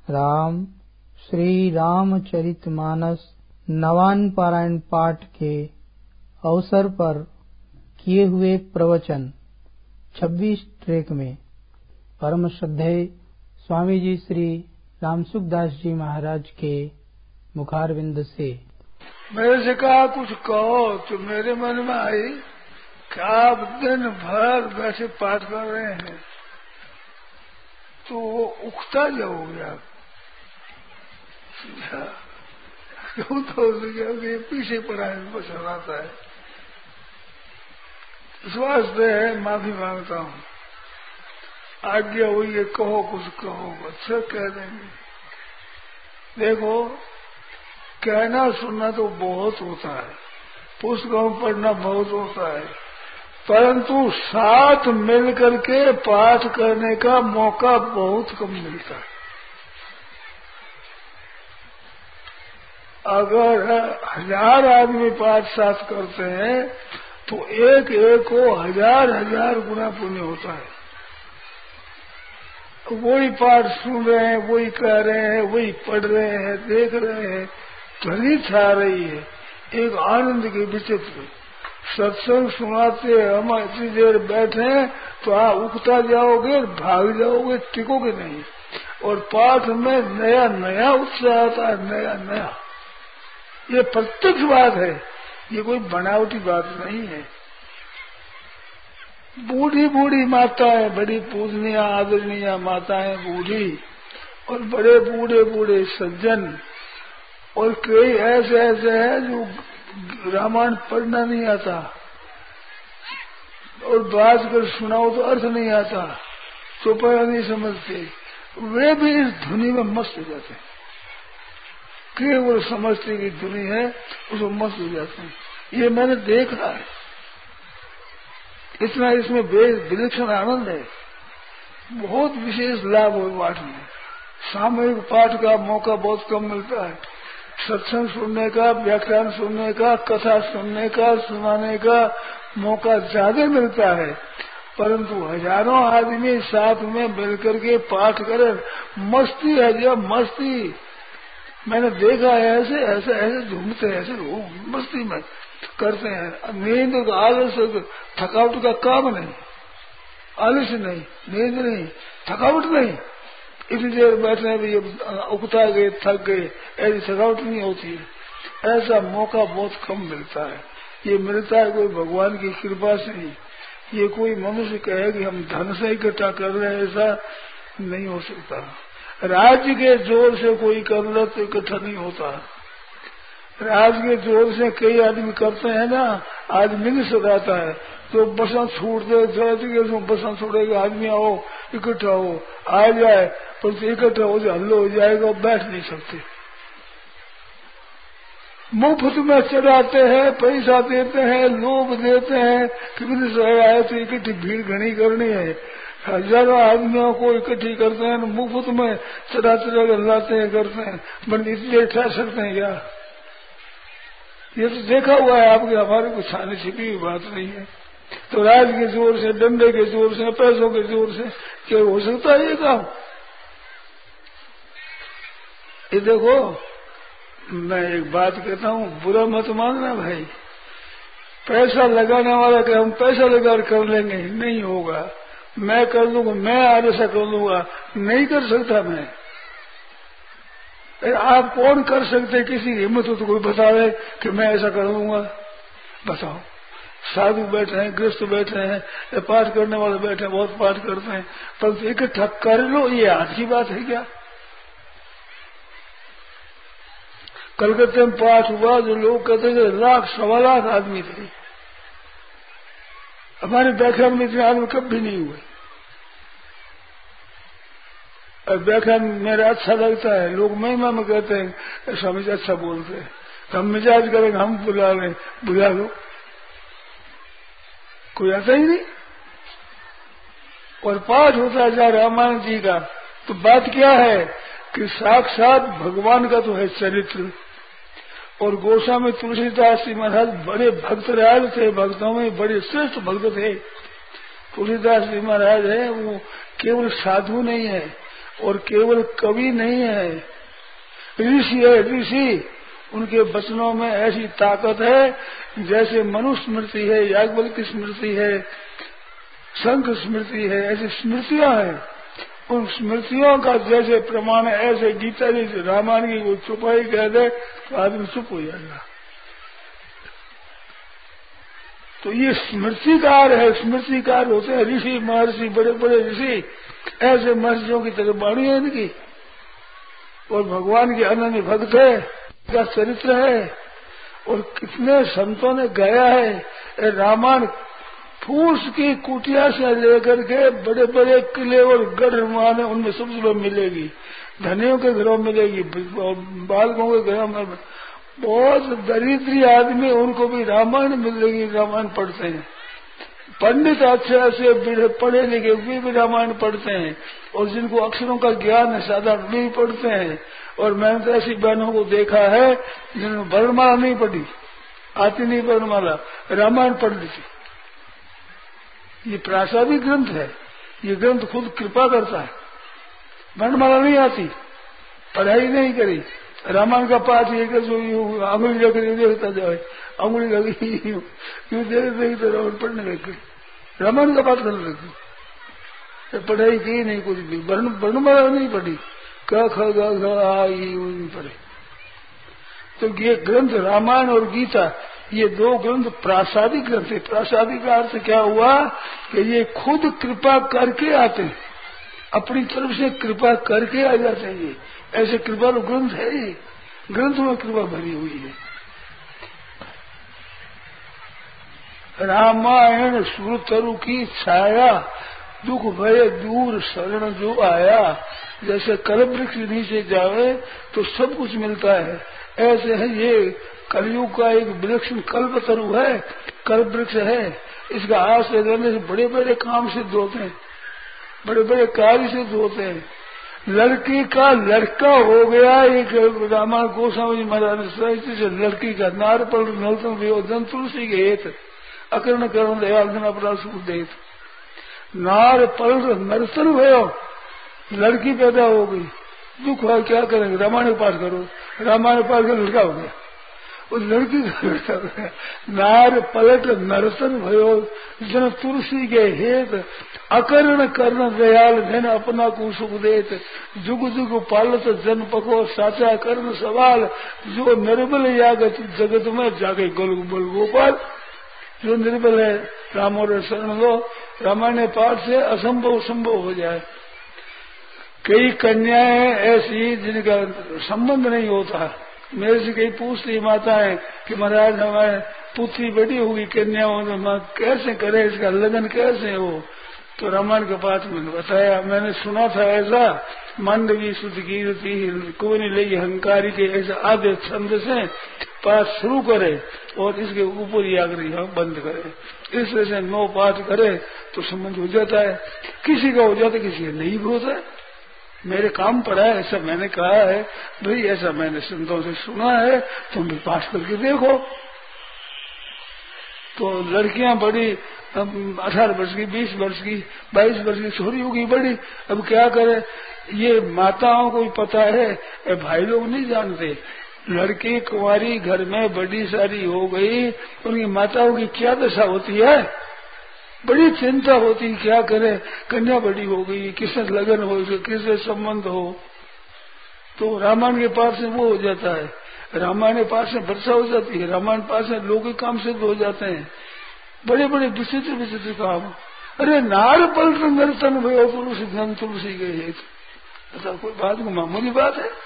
राम श्री रामचरितमानस नवान पारायण पाठ के अवसर पर किए हुए प्रवचन 26 ट्रैक में परम श्रद्धेय स्वामी जी श्री रामसुखदास जी महाराज के मुखारविंद से मेरे से कहा कुछ कहो तो मेरे मन में आई कि आप दिन भर वैसे पाठ कर रहे हैं तो वो उगता जाओगे आप तो ये पीछे पड़ा है पसंद आता है। इस वास्ते माफी मांगता हूँ, आज्ञा हुई है कहो कुछ कहो, अच्छा कह देंगे। देखो कहना सुनना तो बहुत होता है, पुस्तकों पढ़ना बहुत होता है, परंतु साथ मिलकर के पाठ करने का मौका बहुत कम मिलता है। अगर 1000 आदमी पाठ साथ करते हैं तो एक को 1000 गुना पुण्य होता है। वही पाठ सुन रहे हैं, वही कह रहे हैं, वही पढ़ रहे हैं, देख रहे हैं, ध्वनि छा रही है, एक आनंद के विचित्र। सत्संग सुनाते हम इतनी देर बैठे तो आप उगता जाओगे, भाग जाओगे, टिकोगे नहीं। और पाठ में नया नया उत्साह आता है, नया नया। ये प्रत्यक्ष बात है, ये कोई बनावटी बात नहीं है। बूढ़ी बूढ़ी माताएं, बड़ी पूजनीय आदरणीय माताएं बूढ़ी, और बड़े बूढ़े बूढ़े सज्जन, और कई ऐसे ऐसे हैं जो रामायण पढ़ना नहीं आता और बात कर सुनाओ तो अर्थ नहीं आता, तो पर नहीं समझते, वे भी इस धुनी में मस्त हो जाते हैं। केवल समझते की धुनी है उसको मस्त हो जाते हैं। ये मैंने देखा है, इतना इसमें विलक्षण आनंद है, बहुत विशेष लाभ हो पाठ में। सामूहिक पाठ का मौका बहुत कम मिलता है। सत्संग सुनने का, व्याख्यान सुनने का, कथा सुनने का, सुनाने का मौका ज्यादा मिलता है, परंतु हजारों आदमी साथ में मिलकर के पाठ करे, मस्ती है जब मस्ती। मैंने देखा है ऐसे ऐसे ऐसे झूमते हैं, ऐसे मस्ती में करते हैं। नींद आलस थकावट का काम नहीं, आलस नहीं, नींद नहीं, थकावट नहीं। इतनी देर बैठने में ये उगता गए, थक गए, ऐसी थकावट नहीं होती है। ऐसा मौका बहुत कम मिलता है। ये मिलता है कोई भगवान की कृपा से ही। ये कोई मनुष्य कहे कि हम धन से इकट्ठा कर रहे हैं, ऐसा नहीं हो सकता। राज्य के जोर से कोई कर ले तो इकट्ठा नहीं होता। राज्य के जोर से कई आदमी करते हैं ना, आज मिनिस्टर आता है तो बसा छूट दे, बसा छोड़ेगा, आदमी आओ इकट्ठा हो, आ जाए, पर तो इकट्ठा हो जाए हल्लो हो जाएगा, बैठ नहीं सकते। मुफ्त में चढ़ाते हैं, पैसा देते हैं, लोग देते हैं कि मिनिस्टर आए तो इकट्ठी भीड़ घनी करनी है, हजारों आदमियों को इकट्ठी करते हैं, मुफ्त में चढ़ाते लाते हैं, करते हैं, बन इसलिए ठहर सकते हैं क्या? ये तो देखा हुआ है आपके, हमारे कुछ छाने छिपी हुई बात नहीं है। तो राज के जोर से, डंडे के जोर से, पैसों के जोर से क्या हो सकता है ये काम? ये देखो, मैं एक बात कहता हूँ, बुरा मत मानना भाई। पैसा लगाने वाला कि हम पैसा लगा कर लेंगे, नहीं होगा। मैं कर लूंगा, मैं आज ऐसा कर लूंगा, नहीं कर सकता मैं। आप कौन कर सकते? किसी हिम्मत हो तो कोई बतावे कि मैं ऐसा कर लूंगा, बताओ। साधु बैठे हैं, गृहस्थ बैठे हैं, पाठ करने वाले बैठे हैं, बहुत पाठ करते हैं, पर इकट्ठा कर लो, ये आज की बात है क्या? कलकत्ते में पाठ हुआ, जो लोग कहते थे 1,00,000 सवा लाख आदमी थे। हमारे व्याख्यान में इतने आदमी कभी नहीं हुए। व्याख्यान मेरा अच्छा लगता है, लोग महिमा में कहते हैं स्वामी जी अच्छा बोलते हैं, तो हम मिजाज करेंगे, हम बुला लें, बुला लो, कोई आता ही नहीं। और पाठ होता है रामायण जी का, तो बात क्या है कि साक्षात भगवान का तो है चरित्र। और गोस्वामी तुलसीदास जी महाराज बड़े भक्त राज थे, भक्तों में बड़े श्रेष्ठ भक्त थे। तुलसीदास जी महाराज है, वो केवल साधु नहीं है, और केवल कवि नहीं है, ऋषि है। ऋषि उनके वचनों में ऐसी ताकत है, जैसे मनुष्य स्मृति है, याज्ञवल्क्य स्मृति है, शंख स्मृति है, ऐसी स्मृतियां हैं। उन स्मृतियों का जैसे प्रमाण है, ऐसे गीता जी रामायण की कोई चुपाई कह दे तो आदमी चुप हो जाएगा। तो ये स्मृतिकार है, स्मृतिकार होते हैं ऋषि महर्षि, बड़े बड़े ऋषि, ऐसे महर्षियों की तरफ वाणी है इनकी। और भगवान के अनन्य भक्त है, का चरित्र है। और कितने संतों ने गाया है रामायण। फूस की कुटिया से लेकर के बड़े बड़े किले और गढ़ माने उनमें सब जगह मिलेगी, धनियों के घरों मिलेगी, बालकों के घरों में। बहुत दरिद्री आदमी उनको भी रामायण मिलेगी, रामायण पढ़ते हैं। पंडित अच्छे से पढ़े लिखे वे भी रामायण पढ़ते हैं, और जिनको अक्षरों का ज्ञान है साधारण वे भी पढ़ते हैं। और मैंने तो ऐसी बहनों को देखा है जिन्होंने वर्णमाला नहीं पढ़ी, आती नहीं वर्णमाला, रामायण पढ़ ली थी। ये प्रासादिक ग्रंथ है, ये ग्रंथ खुद कृपा करता है। वर्णमाला नहीं आती, पढ़ाई नहीं करी, रामायण का पाठ ये कर जो अंगुली रख देखता जाए, अंगुली लगी यूं देखते रामायण पढ़ने लगे, रामायण का पाठ करने लगे। पढ़ाई की नहीं कुछ भी, वर्णमाला नहीं पढ़ी, क ख ग घ आ ई नहीं पढ़े। तो ये ग्रंथ रामायण और गीता, ये दो ग्रंथ प्रासादिक ग्रंथ है। प्रासादिक का अर्थ क्या हुआ कि ये खुद कृपा करके आते हैं, अपनी तरफ से कृपा करके आ जाते हैं। ये ऐसे कृपालु ग्रंथ है, ये ग्रंथ में कृपा भरी हुई है। रामायण सुरतरु की छाया, दुख भय दूर शरण जो आया। जैसे कल्पवृक्ष नीचे जावे तो सब कुछ मिलता है, ऐसे है ये कलयुग का एक वृक्ष कल्पतरु है, कल्पवृक्ष है। इसका आश्रय लेने से बड़े बड़े काम सिद्ध होते हैं, बड़े बड़े कार्य सिद्ध होते हैं। लड़की का लड़का हो गया, एक रामायण गोस्वामी महाराज ने लड़की का नार पर नलतन वियोजन तुलसी के हेत अकर्ण करण दयाल धन अपराध सुदेत। नार पल नरतन भयो, लड़की पैदा हो गई, दुख हुआ, क्या करेंगे, रामायण पाठ करो, रामायण पाठ कर लड़का हो गया, उस लड़की का लड़का हो गया। नार पलट नरतन भयो जन तुलसी के हेत अकर्ण कर्ण दयाल धन अपना को सुख देत। जुग जुग पालत जन पको साचा कर्ण सवाल, जो निर्बल यागत जगत में जाके गोल गोपाल। जो निर्बल है राम और शरण लो, रामायण पाठ से असंभव संभव हो जाए। कई कन्याएं ऐसी जिनका संबंध नहीं होता, मेरे से कई पूछती माताएं कि महाराज हमारे पुत्री बेटी होगी कन्याओं में कैसे करे, इसका लगन कैसे हो। तो रामायण के पाठ में बताया, मैंने सुना था ऐसा, मांडवी शुद्ध कीर्ति कोई ले अहंकारी के ऐसा आधे छंद से पाठ शुरू करे और इसके ऊपर ही आकर बंद करे। इस तरह से 9 पाठ करे तो संबंध हो जाता है। किसी का हो जाता है, किसी का नहीं भी होता है। मेरे काम पड़ा है, ऐसा मैंने कहा है भाई, ऐसा मैंने संतों से सुना है, तुम भी पाठ करके देखो। तो लड़कियां बड़ी 18 वर्ष की, 20 वर्ष की, 22 वर्ष की छोरी होगी बड़ी, अब क्या करे। ये माताओं को भी पता है, भाई लोग नहीं जानते। लड़की कुंवारी घर में बड़ी सारी हो गई, उनकी माताओं की क्या दशा होती है, बड़ी चिंता होती, क्या करे, कन्या बड़ी हो गई, किससे लगन हो, किससे संबंध हो। तो रामायण के पास से वो हो जाता है, रामायण के पास से वर्षा हो जाती है, रामायण पास से लौकिक काम सिद्ध हो जाते हैं, बड़े बड़े विचित्र विचित्र काम। अरे नार पलट नर्तन भयो तुलसी धन तुलसी गए, ऐसा कोई बात को मामूली बात है।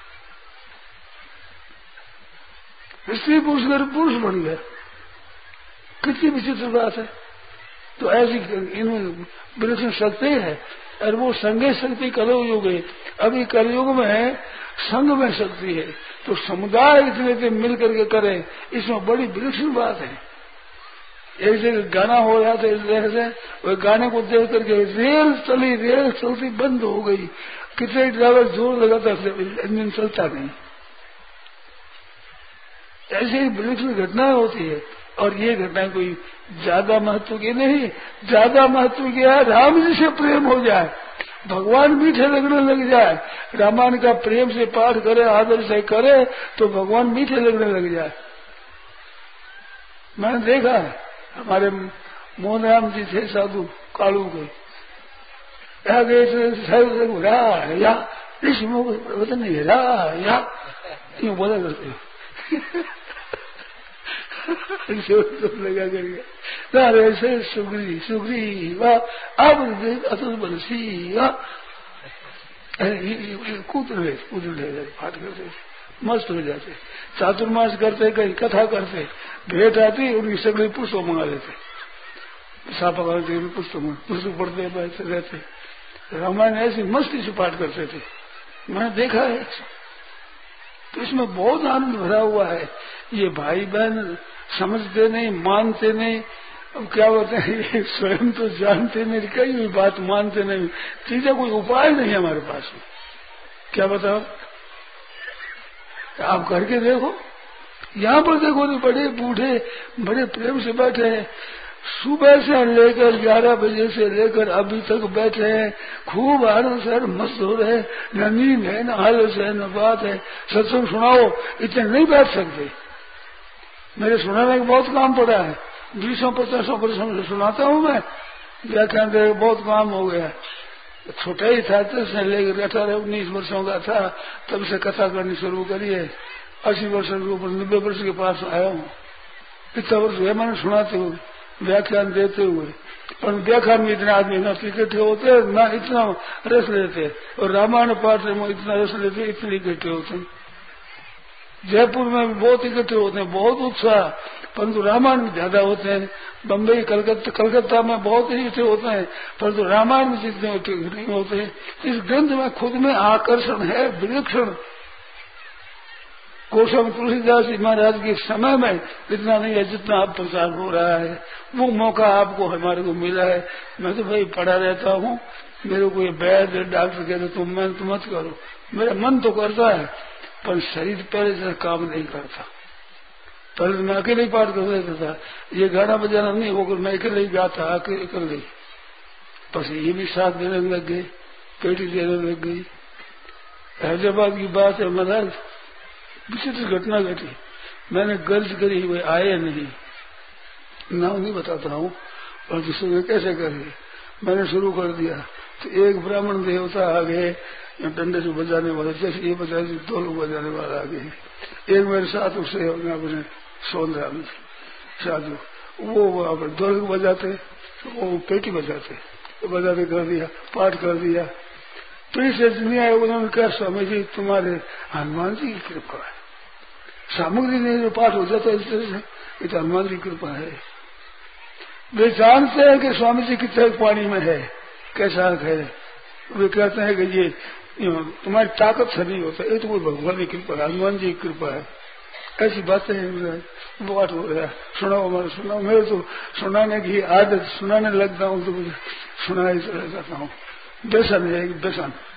स्त्री पुरुष कर पुरुष बन गया, कितनी विचित्र बात है। तो ऐसी इन विलक्षण शक्ति है, और वो संघ शक्ति कलयुग है। अभी कलयुग में संघ में शक्ति है, तो समुदाय इतने मिल करके करें, इसमें बड़ी विलक्षण बात है। एक जगह गाना हो रहा था, इस तरह से वह गाने को देख करके रेल चलती बंद हो गई, कितने ड्राइवर जोर लगाता इंजन चलता नहीं। ऐसी विलक्षण घटनाएं होती है, और ये घटना कोई ज्यादा महत्व की नहीं। ज्यादा महत्व की है राम जी से प्रेम हो जाए, भगवान मीठे लगने लग जाए, रामायण का प्रेम से पाठ करे, आदर से करे तो भगवान मीठे लगने लग जाए। मैंने देखा हमारे मोहन राम जी थे साधु कालू के, या इस वचन नहीं या क्यों बोला करते लगा करके ऐसे सुगरी सुगरी वाह अब अतुल बलसी कूद रहे फाट करते मस्त हो जाते। चातुर्मास करते, कहीं कथा करते, भेंट आती उनकी सगली पुस्तक मंगा लेते, सापा पुस्तक पढ़ते बैठते रहते। रामायण ऐसी मस्ती से पाठ करते थे, मैंने देखा है। तो इसमें बहुत आनंद भरा हुआ है। ये भाई बहन समझते नहीं, मानते नहीं, अब क्या बोलते हैं, ये स्वयं तो जानते नहीं, कई भी बात मानते नहीं, चीजें कोई उपाय नहीं है हमारे पास में। क्या बताओ, आप करके देखो, यहाँ पर देखो तो बड़े बूढ़े बड़े प्रेम से बैठे हैं, सुबह से लेकर 11 बजे से लेकर अभी तक बैठे हैं, खूब आनंद से मस्त हो रहे, न नींद है, न आलस है, न बात है। सत्संग सुनाओ, इतने नहीं बैठ सकते। मेरे सुनाने का बहुत काम पड़ा है, 20-50 वर्षों से सुनाता हूँ मैं, व्याख्यान दे बहुत काम हो गया। छोटा ही था तो से लेकर 18-19 वर्षों का था, तब से कथा करनी शुरू करिए। 80 वर्ष के ऊपर 90 वर्ष के पास आया हूँ। इतना वर्ष हुआ मैंने सुनाते हुए, व्याख्यान देते हुए, और व्याख्यान में इतने आदमी न इकट्ठे होते, न इतना रस लेते, और रामायण पाठ में इतना रस लेते, इतने इकट्ठे होते। जयपुर में भी बहुत इकट्ठे होते हैं, बहुत उत्साह, परंतु रामायण में ज्यादा होते हैं। बम्बई कलकत्ता में बहुत इकट्ठे होते हैं, परंतु रामायण में जितने नहीं होते। इस ग्रंथ में खुद में आकर्षण है, विलक्षण। गोस्वामी तुलसीदास जी महाराज के समय में इतना नहीं है जितना अब प्रचार हो रहा है। वो मौका आपको हमारे को मिला है। मैं तो भाई पढ़ा रहता हूँ, मेरे को ये वैद्य डॉक्टर कहते तुम मैं तो मत करो, मेरा मन तो करता है पर शरीर पहले से काम नहीं करता। पहले मैं अकेले ही पाठ कर देता था, ये गाना बजाना नहीं होकर मैं अकेले ही गाता, अकेले। बस ये भी साथ देने लग गए, पेटी देने लग गई। हैदराबाद की बात है महाराज, विचित्र घटना घटी। मैंने गर्ज करी, वे आए नहीं, नाम नहीं बताता हूँ, और दूसरे कैसे करिए। मैंने शुरू कर दिया तो एक ब्राह्मण देवता आ गए, डंडे से बजाने वाला, जैसे ये बजाए दो लोग बजाने वाला आ गए। एक मेरे साथ उससे अपने सोनराम साधु, वो ढोलक बजाते, वो पेटी बजाते, तो बजाते कर दिया, पाठ कर दिया। फिर से नहीं आए, उन्होंने कहा स्वामी जी तुम्हारे हनुमान जी की कृपा है, सामग्री नहीं जो पाठ हो जाता है इस तरह से, ये तो हनुमान जी की कृपा है। वे जानते हैं कि स्वामी जी कितने पानी में है, कैसा है। वे कहते हैं कि ये तुम्हारी ताकत से नहीं होता, ये तो कोई भगवान की कृपा है, हनुमान जी की कृपा है। ऐसी बातें बात हो रहा है, सुनाओ हमारे सुनाओ। मेरे तो सुनाने की आदत, सुनाने लगता हूँ तो सुनाई चला जाता हूँ। व्यसन है, व्यसन।